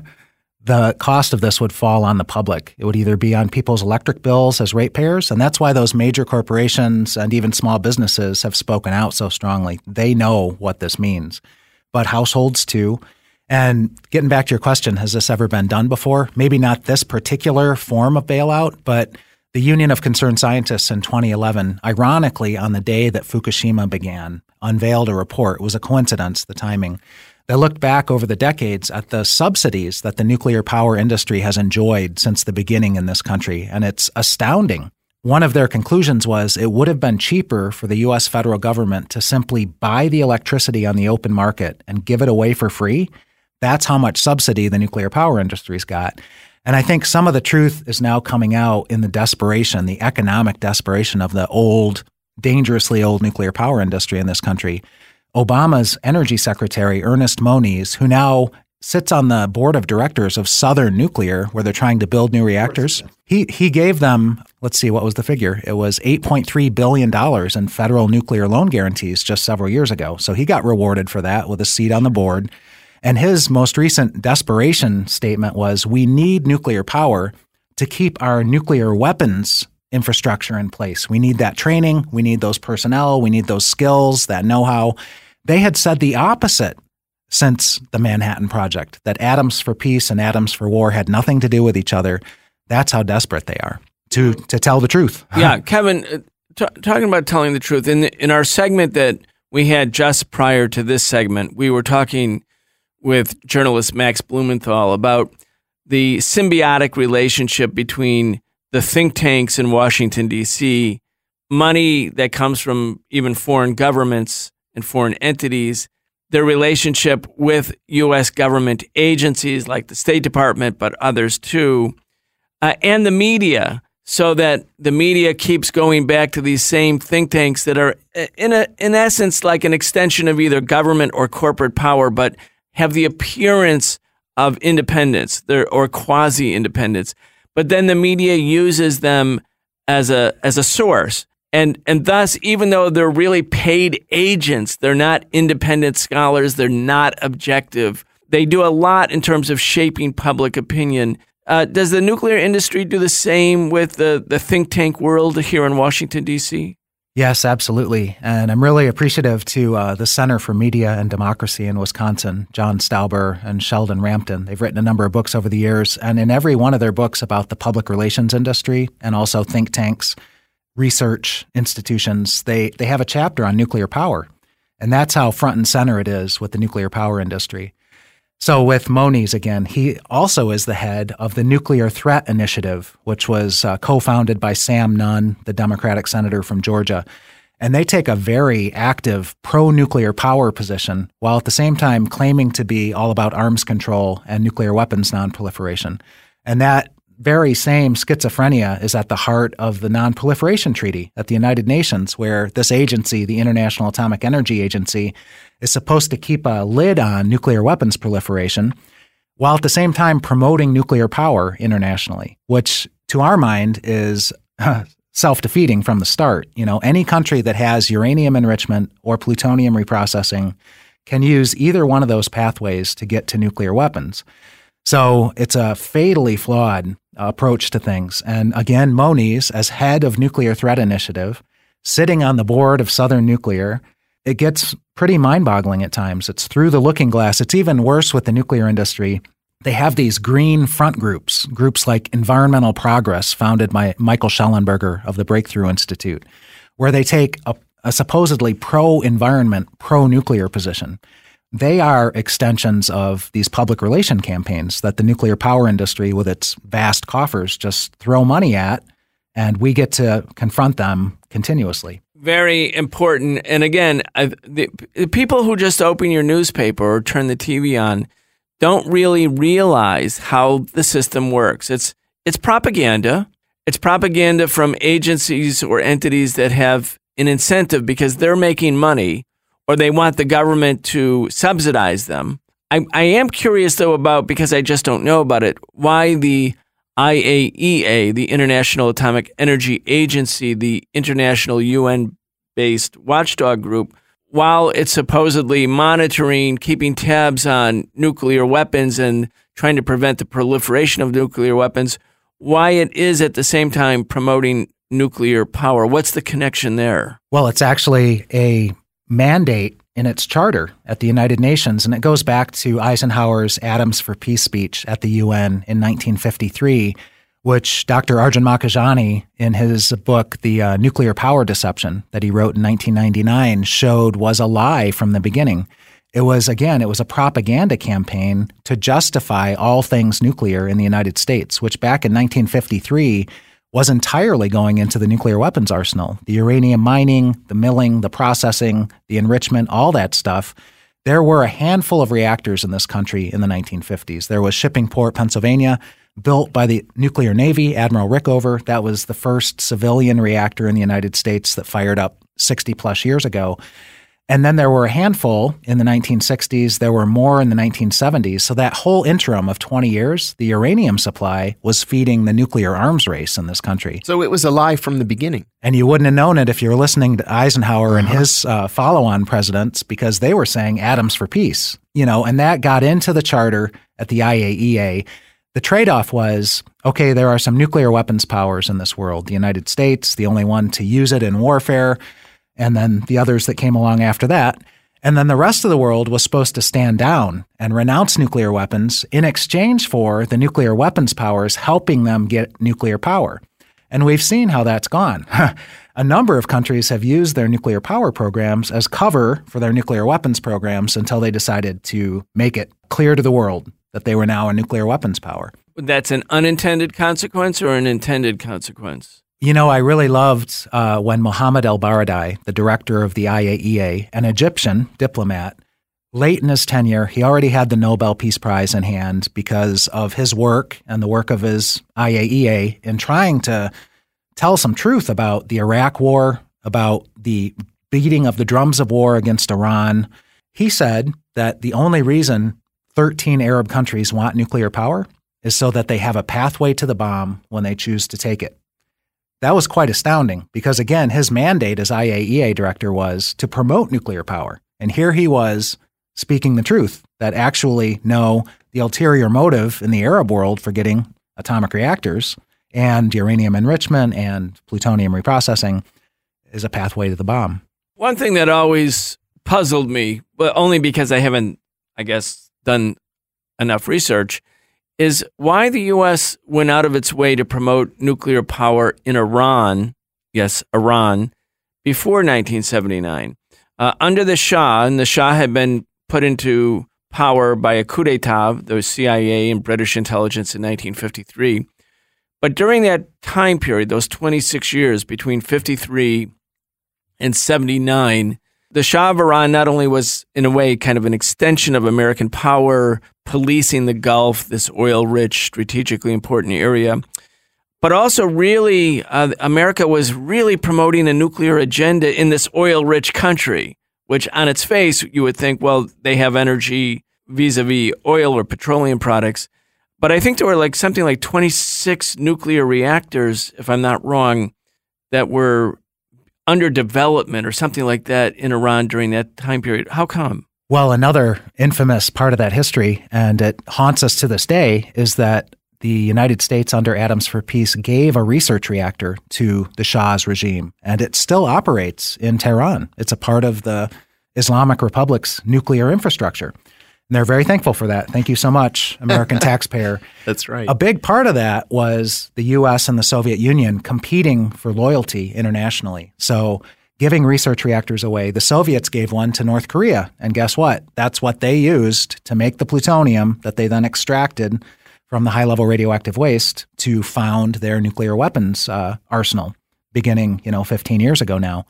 the cost of this would fall on the public. It would either be on people's electric bills as ratepayers, and that's why those major corporations and even small businesses have spoken out so strongly. They know what this means, but households too. And getting back to your question, has this ever been done before? Maybe not this particular form of bailout, but the Union of Concerned Scientists in twenty eleven, ironically, on the day that Fukushima began, unveiled a report. It was a coincidence, the timing. They looked back over the decades at the subsidies that the nuclear power industry has enjoyed since the beginning in this country, and it's astounding. One of their conclusions was it would have been cheaper for the U S federal government to simply buy the electricity on the open market and give it away for free. That's how much subsidy the nuclear power industry's got. And I think some of the truth is now coming out in the desperation, the economic desperation of the old, dangerously old nuclear power industry in this country. Obama's energy secretary, Ernest Moniz, who now sits on the board of directors of Southern Nuclear, where they're trying to build new reactors, he he gave them, let's see, what was the figure? It was eight point three billion dollars in federal nuclear loan guarantees just several years ago. So he got rewarded for that with a seat on the board. And his most recent desperation statement was, we need nuclear power to keep our nuclear weapons infrastructure in place. We need that training. We need those personnel. We need those skills, that know-how. They had said the opposite since the Manhattan Project, that atoms for peace and atoms for war had nothing to do with each other. That's how desperate they are to to tell the truth. Yeah, Kevin, t- talking about telling the truth, in, the, in our segment that we had just prior to this segment, we were talking with journalist Max Blumenthal about the symbiotic relationship between the think tanks in Washington, D C, money that comes from even foreign governments and foreign entities, their relationship with U S government agencies like the State Department, but others too, uh, and the media, so that the media keeps going back to these same think tanks that are, in a in essence, like an extension of either government or corporate power, but have the appearance of independence or quasi-independence. But then the media uses them as a as a source. And and thus, even though they're really paid agents, they're not independent scholars, they're not objective. They do a lot in terms of shaping public opinion. Uh, does the nuclear industry do the same with the, the think tank world here in Washington, D C? Yes, absolutely. And I'm really appreciative to uh, the Center for Media and Democracy in Wisconsin, John Stauber and Sheldon Rampton. They've written a number of books over the years, and in every one of their books about the public relations industry and also think tanks, research institutions, they, they have a chapter on nuclear power. And that's how front and center it is with the nuclear power industry. So with Moniz, again, he also is the head of the Nuclear Threat Initiative, which was uh, co-founded by Sam Nunn, the Democratic senator from Georgia. And they take a very active pro-nuclear power position while at the same time claiming to be all about arms control and nuclear weapons nonproliferation. And that very same schizophrenia is at the heart of the Non-Proliferation Treaty at the United Nations, where this agency, the International Atomic Energy Agency, is supposed to keep a lid on nuclear weapons proliferation while at the same time promoting nuclear power internationally, which to our mind is self-defeating from the start. You know, any country that has uranium enrichment or plutonium reprocessing can use either one of those pathways to get to nuclear weapons. So it's a fatally flawed approach to things. And again, Moniz, as head of Nuclear Threat Initiative, sitting on the board of Southern Nuclear, it gets pretty mind-boggling at times. It's through the looking glass. It's even worse with the nuclear industry. They have these green front groups, groups like Environmental Progress, founded by Michael Schellenberger of the Breakthrough Institute, where they take a, a supposedly pro-environment, pro-nuclear position. They are extensions of these public relation campaigns that the nuclear power industry, with its vast coffers, just throw money at, and we get to confront them continuously. Very important. And again, I, the, the people who just open your newspaper or turn the T V on don't really realize how the system works. It's it's propaganda. It's propaganda from agencies or entities that have an incentive because they're making money or they want the government to subsidize them. I, I am curious, though, about, because I just don't know about it, why the I A E A, the International Atomic Energy Agency, the international U N-based watchdog group, while it's supposedly monitoring, keeping tabs on nuclear weapons and trying to prevent the proliferation of nuclear weapons, why it is at the same time promoting nuclear power. What's the connection there? Well, it's actually a mandate in its charter at the United Nations, and it goes back to Eisenhower's Atoms for Peace speech at the U N in nineteen fifty-three, which Doctor Arjun Makhijani, in his book, The uh, Nuclear Power Deception, that he wrote in nineteen ninety-nine, showed was a lie from the beginning. It was, again, it was a propaganda campaign to justify all things nuclear in the United States, which back in nineteen fifty-three was entirely going into the nuclear weapons arsenal. The uranium mining, the milling, the processing, the enrichment, all that stuff. There were a handful of reactors in this country in the nineteen fifties. There was Shippingport, Pennsylvania, built by the Nuclear Navy, Admiral Rickover. That was the first civilian reactor in the United States that fired up sixty plus years ago. And then there were a handful in the nineteen sixties. There were more in the nineteen seventies. So that whole interim of twenty years, the uranium supply was feeding the nuclear arms race in this country. So it was a lie from the beginning. And you wouldn't have known it if you were listening to Eisenhower and his uh, follow-on presidents, because they were saying atoms for peace, you know, and that got into the charter at the I A E A. The trade-off was, okay, there are some nuclear weapons powers in this world. The United States, the only one to use it in warfare, and then the others that came along after that. And then the rest of the world was supposed to stand down and renounce nuclear weapons in exchange for the nuclear weapons powers helping them get nuclear power. And we've seen how that's gone. A number of countries have used their nuclear power programs as cover for their nuclear weapons programs until they decided to make it clear to the world that they were now a nuclear weapons power. That's an unintended consequence or an intended consequence? You know, I really loved uh, when Mohammed El-Baradei, the director of the I A E A, an Egyptian diplomat, late in his tenure, he already had the Nobel Peace Prize in hand because of his work and the work of his I A E A in trying to tell some truth about the Iraq war, about the beating of the drums of war against Iran. He said that the only reason thirteen Arab countries want nuclear power is so that they have a pathway to the bomb when they choose to take it. That was quite astounding because, again, his mandate as I A E A director was to promote nuclear power. And here he was speaking the truth that actually, no, the ulterior motive in the Arab world for getting atomic reactors and uranium enrichment and plutonium reprocessing is a pathway to the bomb. One thing that always puzzled me, but only because I haven't, I guess, done enough research, is why the U S went out of its way to promote nuclear power in Iran, yes, Iran, before nineteen seventy-nine. Uh, under the Shah, and the Shah had been put into power by a coup d'etat, the C I A and British intelligence in nineteen fifty-three. But during that time period, those twenty-six years between fifty-three and seventy-nine, the Shah of Iran not only was, in a way, kind of an extension of American power, policing the Gulf, this oil-rich, strategically important area, but also really, uh, America was really promoting a nuclear agenda in this oil-rich country, which on its face, you would think, well, they have energy vis-a-vis oil or petroleum products. But I think there were like something like twenty-six nuclear reactors, if I'm not wrong, that were under development or something like that in Iran during that time period. How come? Well, another infamous part of that history, and it haunts us to this day, is that the United States under Atoms for Peace gave a research reactor to the Shah's regime, and it still operates in Tehran. It's a part of the Islamic Republic's nuclear infrastructure. And they're very thankful for that. Thank you so much, American taxpayer. That's right. A big part of that was the U S and the Soviet Union competing for loyalty internationally. So giving research reactors away, the Soviets gave one to North Korea. And guess what? That's what they used to make the plutonium that they then extracted from the high-level radioactive waste to found their nuclear weapons uh, arsenal beginning, you know, fifteen years ago now.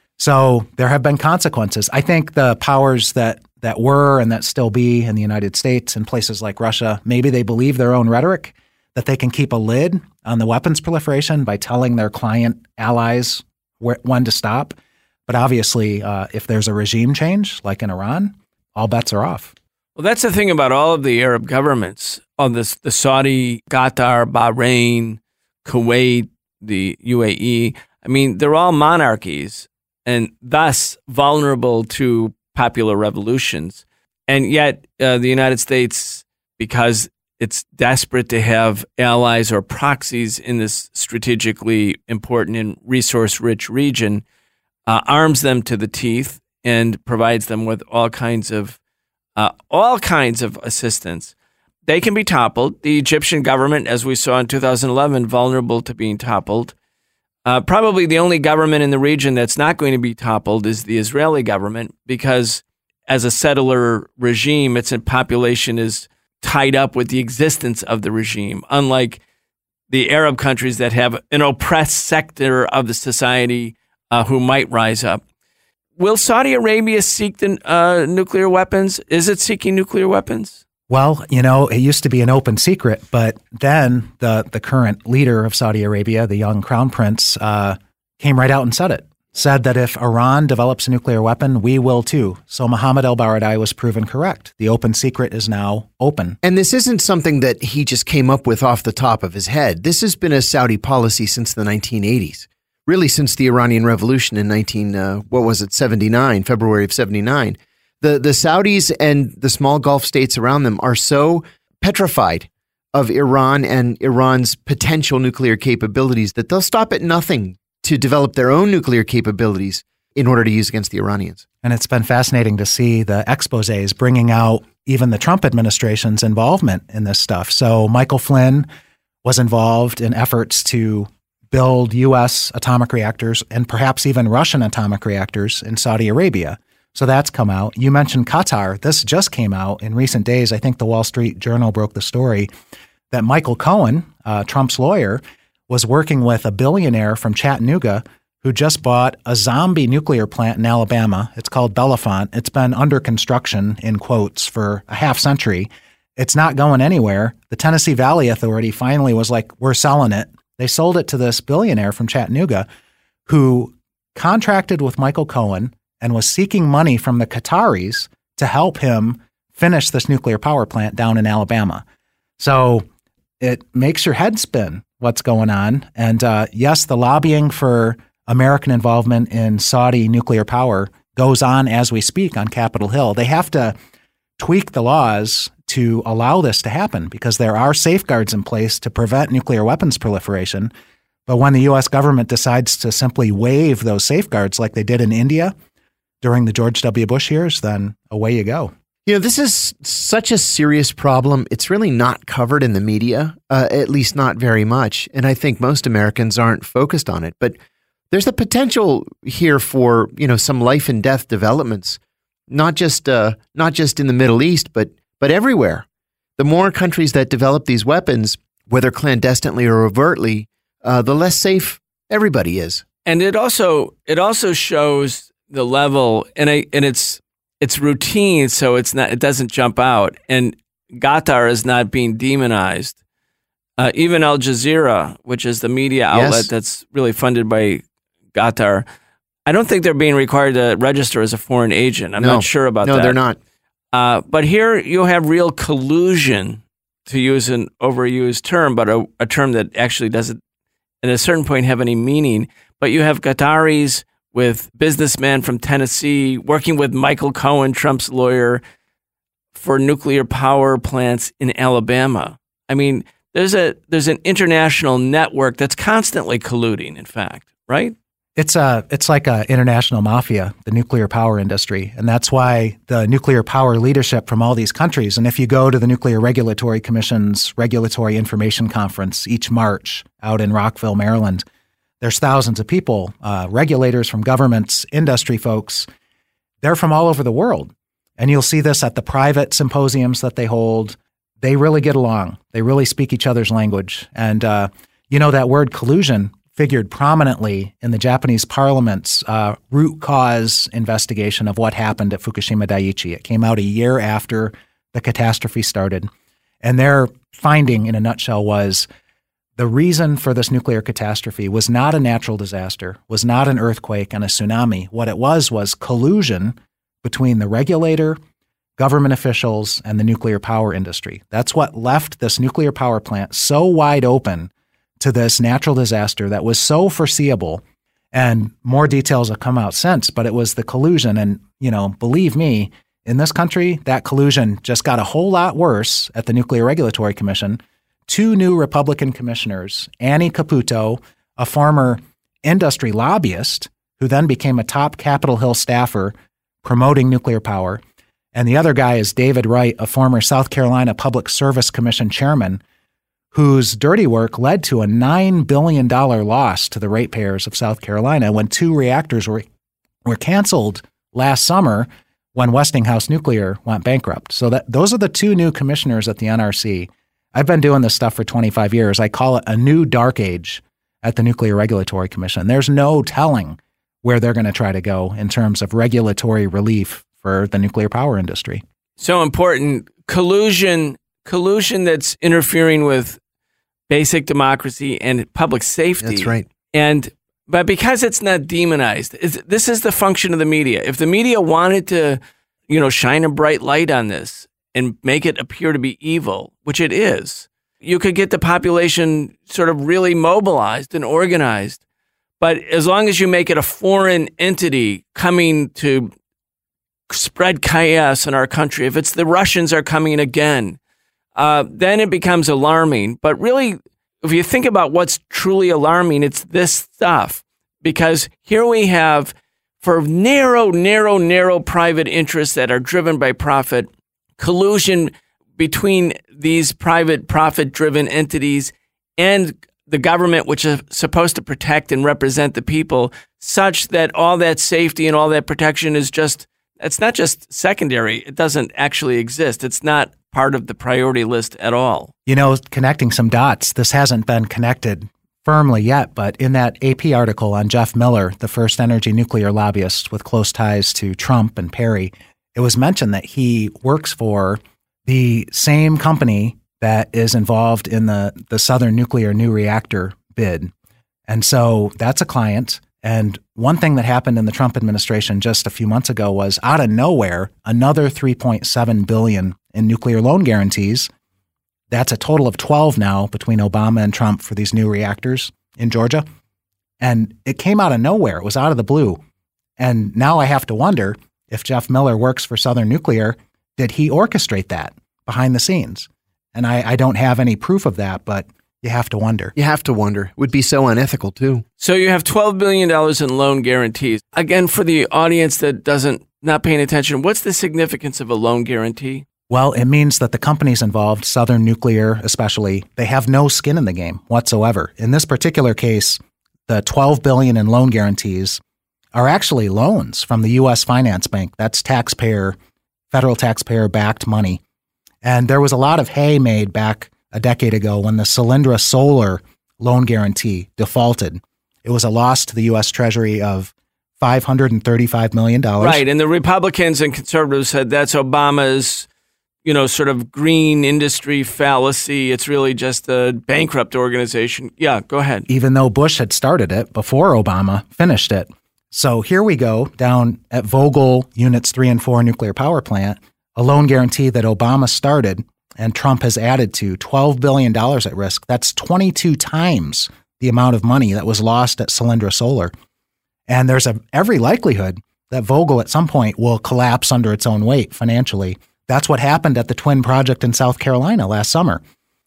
So there have been consequences. I think the powers that that were and that still be in the United States and places like Russia, maybe they believe their own rhetoric, that they can keep a lid on the weapons proliferation by telling their client allies where, when to stop. But obviously, uh, if there's a regime change, like in Iran, all bets are off. Well, that's the thing about all of the Arab governments, all this, the Saudi, Qatar, Bahrain, Kuwait, the U A E. I mean, they're all monarchies and thus vulnerable to popular revolutions. And yet uh, the United States, because it's desperate to have allies or proxies in this strategically important and resource-rich region, uh, arms them to the teeth and provides them with all kinds of Uh, all kinds of assistance. They can be toppled. The Egyptian government, as we saw in two thousand eleven, vulnerable to being toppled. Uh, probably the only government in the region that's not going to be toppled is the Israeli government, because as a settler regime, its population is tied up with the existence of the regime, unlike the Arab countries that have an oppressed sector of the society uh, who might rise up. Will Saudi Arabia seek the uh, nuclear weapons? Is it seeking nuclear weapons? Well, you know, it used to be an open secret, but then the, the current leader of Saudi Arabia, the young crown prince, uh, came right out and said it. Said that if Iran develops a nuclear weapon, we will too. So Mohammed al-Baradei was proven correct. The open secret is now open. And this isn't something that he just came up with off the top of his head. This has been a Saudi policy since the nineteen eighties. Really, since the Iranian Revolution in nineteen, uh, what was it, seventy-nine, February of seventy-nine, the the Saudis and the small Gulf states around them are so petrified of Iran and Iran's potential nuclear capabilities that they'll stop at nothing to develop their own nuclear capabilities in order to use against the Iranians. And it's been fascinating to see the exposés bringing out even the Trump administration's involvement in this stuff. So Michael Flynn was involved in efforts to build U S atomic reactors and perhaps even Russian atomic reactors in Saudi Arabia. So that's come out. You mentioned Qatar. This just came out in recent days. I think the Wall Street Journal broke the story that Michael Cohen, uh, Trump's lawyer, was working with a billionaire from Chattanooga who just bought a zombie nuclear plant in Alabama. It's called Bellefonte. It's been under construction, in quotes, for a half century. It's not going anywhere. The Tennessee Valley Authority finally was like, we're selling it. They sold it to this billionaire from Chattanooga who contracted with Michael Cohen and was seeking money from the Qataris to help him finish this nuclear power plant down in Alabama. So it makes your head spin what's going on. And uh, yes, the lobbying for American involvement in Saudi nuclear power goes on as we speak on Capitol Hill. They have to tweak the laws to allow this to happen because there are safeguards in place to prevent nuclear weapons proliferation. But when the U S government decides to simply waive those safeguards like they did in India during the George W. Bush years, then away you go. You know, this is such a serious problem. It's really not covered in the media, uh, at least not very much. And I think most Americans aren't focused on it. But there's the potential here for, you know, some life and death developments, not just uh, not just in the Middle East, but but everywhere. The more countries that develop these weapons, whether clandestinely or overtly, uh, the less safe everybody is. And it also it also shows the level, and I, and it's it's routine, so it's not it doesn't jump out. And Qatar is not being demonized. Uh, even Al Jazeera, which is the media outlet Yes. that's really funded by Qatar, I don't think they're being required to register as a foreign agent. I'm No. not sure about No, that. they're not. Uh, but here you have real collusion, to use an overused term, but a, a term that actually doesn't, at a certain point, have any meaning. But you have Qataris with businessmen from Tennessee working with Michael Cohen, Trump's lawyer, for nuclear power plants in Alabama. I mean, there's a there's an international network that's constantly colluding, in fact, right? It's a, it's like a international mafia, the nuclear power industry. And that's why the nuclear power leadership from all these countries, and if you go to the Nuclear Regulatory Commission's Regulatory Information Conference each March out in Rockville, Maryland, there's thousands of people, uh, regulators from governments, industry folks. They're from all over the world. And you'll see this at the private symposiums that they hold. They really get along. They really speak each other's language. And, uh, you know, that word collusion figured prominently in the Japanese parliament's uh, root cause investigation of what happened at Fukushima Daiichi. It came out a year after the catastrophe started. And their finding, in a nutshell, was the reason for this nuclear catastrophe was not a natural disaster, was not an earthquake and a tsunami. What it was was collusion between the regulator, government officials, and the nuclear power industry. That's what left this nuclear power plant so wide open to this natural disaster that was so foreseeable. And more details have come out since, but it was the collusion. And, you know, believe me, in this country, that collusion just got a whole lot worse at the Nuclear Regulatory Commission. Two new Republican commissioners, Annie Caputo, a former industry lobbyist who then became a top Capitol Hill staffer promoting nuclear power, and the other guy is David Wright, a former South Carolina Public Service Commission chairman, whose dirty work led to a nine billion dollars loss to the ratepayers of South Carolina when two reactors were were canceled last summer when Westinghouse Nuclear went bankrupt. So that those are the two new commissioners at the N R C. I've been doing this stuff for twenty-five years. I call it a new dark age at the Nuclear Regulatory Commission. There's no telling where they're going to try to go in terms of regulatory relief for the nuclear power industry. So important. Collusion, collusion that's interfering with basic democracy and public safety. That's right. And but because it's not demonized, it's, this is the function of the media. If the media wanted to, you know, shine a bright light on this and make it appear to be evil, which it is, you could get the population sort of really mobilized and organized. But as long as you make it a foreign entity coming to spread chaos in our country, if it's the Russians are coming again, uh, then it becomes alarming. But really, if you think about what's truly alarming, it's this stuff. Because here we have, for narrow, narrow, narrow private interests that are driven by profit, collusion between these private profit-driven entities and the government, which is supposed to protect and represent the people, such that all that safety and all that protection is just, it's not just secondary. It doesn't actually exist. It's not part of the priority list at all. You know, connecting some dots, this hasn't been connected firmly yet, but in that A P article on Jeff Miller, the first energy nuclear lobbyist with close ties to Trump and Perry, it was mentioned that he works for the same company that is involved in the, the Southern Nuclear New Reactor bid. And so that's a client. And one thing that happened in the Trump administration just a few months ago was, out of nowhere, another three point seven billion dollars in nuclear loan guarantees. That's a total of twelve now between Obama and Trump for these new reactors in Georgia. And it came out of nowhere. It was out of the blue. And now I have to wonder if Jeff Miller works for Southern Nuclear, did he orchestrate that behind the scenes? And I, I don't have any proof of that, but you have to wonder. You have to wonder. It would be so unethical, too. So you have twelve billion dollars in loan guarantees. Again, for the audience that doesn't, not paying attention, what's the significance of a loan guarantee? Well, it means that the companies involved, Southern Nuclear especially, they have no skin in the game whatsoever. In this particular case, the twelve billion dollars in loan guarantees are actually loans from the U S Finance Bank. That's taxpayer, federal taxpayer-backed money. And there was a lot of hay made back a decade ago when the Solyndra Solar loan guarantee defaulted. It was a loss to the U S Treasury of five hundred thirty-five million dollars. Right, and the Republicans and conservatives said that's Obama's, you know, sort of green industry fallacy. It's really just a bankrupt organization. Yeah, go ahead. Even though Bush had started it before Obama finished it. So here we go down at Vogtle Units three and four nuclear power plant, a loan guarantee that Obama started and Trump has added to, twelve billion dollars at risk. That's twenty-two times the amount of money that was lost at Solyndra Solar. And there's a, every likelihood that Vogtle at some point will collapse under its own weight financially. That's what happened at the Twin Project in South Carolina last summer.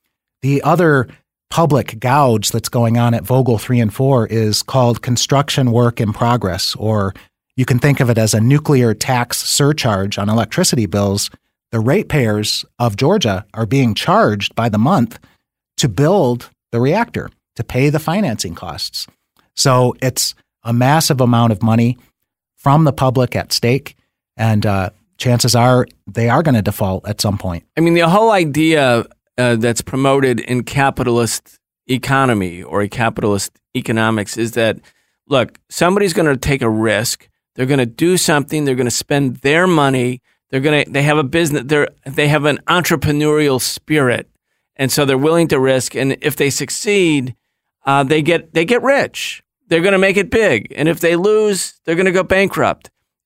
The other public gouge that's going on at Vogtle three and four is called construction work in progress, or you can think of it as a nuclear tax surcharge on electricity bills. The ratepayers of Georgia are being charged by the month to build the reactor, to pay the financing costs. So it's a massive amount of money from the public at stake, and uh, chances are they are going to default at some point. I mean, the whole idea uh, that's promoted in capitalist economy or a capitalist economics is that, look, somebody's going to take a risk. They're going to do something. They're going to spend their money. They're going to. They have a business. They're. They have an entrepreneurial spirit, and so they're willing to risk. And if they succeed, uh, they get they get rich. They're going to make it big. And if they lose, they're going to go bankrupt.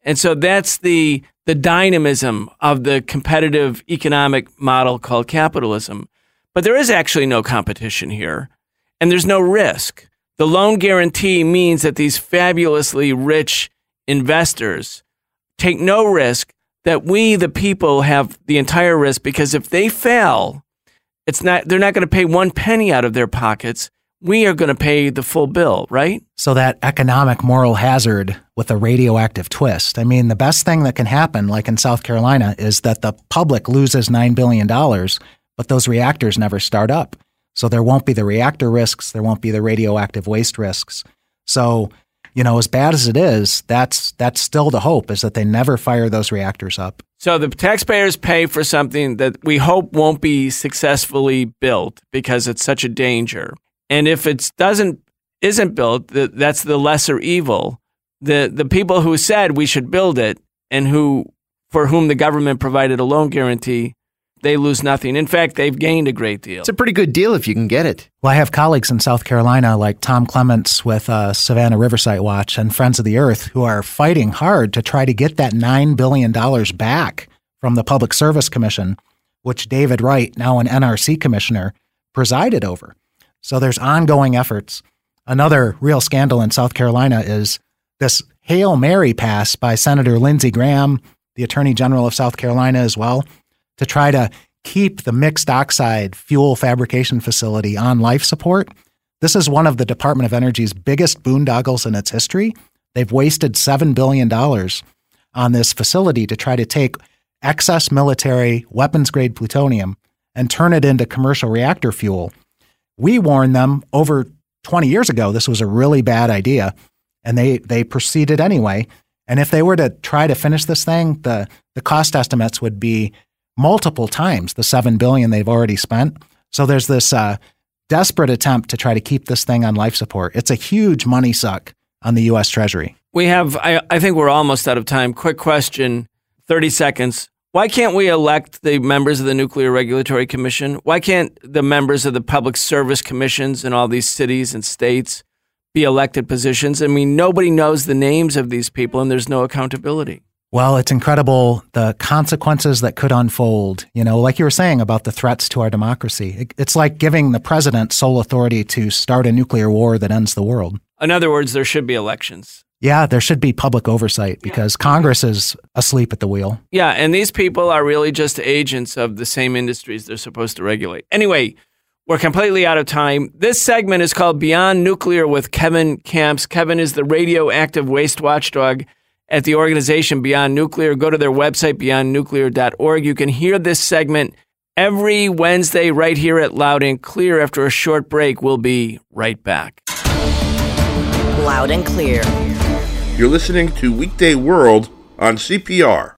And so that's the the dynamism of the competitive economic model called capitalism. But there is actually no competition here, and there's no risk. The loan guarantee means that these fabulously rich investors take no risk, that we, the people, have the entire risk, because if they fail, it's not they're not going to pay one penny out of their pockets. We are going to pay the full bill, right? So that economic moral hazard with a radioactive twist. I mean, the best thing that can happen, like in South Carolina, is that the public loses nine billion dollars, but those reactors never start up. So there won't be the reactor risks. There won't be the radioactive waste risks. So, you know, as bad as it is, that's that's still the hope, is that they never fire those reactors up. So the taxpayers pay for something that we hope won't be successfully built because it's such a danger. And if it doesn't isn't built, that's the lesser evil. The the people who said we should build it and who for whom the government provided a loan guarantee, they lose nothing. In fact, they've gained a great deal. It's a pretty good deal if you can get it. Well, I have colleagues in South Carolina like Tom Clements with uh, Savannah Riversite Watch and Friends of the Earth who are fighting hard to try to get that nine billion dollars back from the Public Service Commission, which David Wright, now an N R C commissioner, presided over. So there's ongoing efforts. Another real scandal in South Carolina is this Hail Mary pass by Senator Lindsey Graham, the Attorney General of South Carolina as well, to try to keep the mixed oxide fuel fabrication facility on life support. This is one of the Department of Energy's biggest boondoggles in its history. They've wasted seven billion dollars on this facility to try to take excess military weapons-grade plutonium and turn it into commercial reactor fuel. We warned them over twenty years ago this was a really bad idea, and they they proceeded anyway. And if they were to try to finish this thing, the, the cost estimates would be multiple times the seven billion dollars they've already spent. So there's this uh, desperate attempt to try to keep this thing on life support. It's a huge money suck on the U S Treasury. We have, I, I think we're almost out of time. Quick question, thirty seconds. Why can't we elect the members of the Nuclear Regulatory Commission? Why can't the members of the public service commissions in all these cities and states be elected positions? I mean, nobody knows the names of these people and there's no accountability. Well, it's incredible the consequences that could unfold, you know, like you were saying about the threats to our democracy. It's like giving the president sole authority to start a nuclear war that ends the world. In other words, there should be elections. Yeah, there should be public oversight because Congress is asleep at the wheel. Yeah, and these people are really just agents of the same industries they're supposed to regulate. Anyway, we're completely out of time. This segment is called Beyond Nuclear with Kevin Kamps. Kevin is the radioactive waste watchdog at the organization Beyond Nuclear. Go to their website, beyond nuclear dot org. You can hear this segment every Wednesday right here at Loud and Clear. After a short break, we'll be right back. Loud and Clear. You're listening to Weekday World on C P R.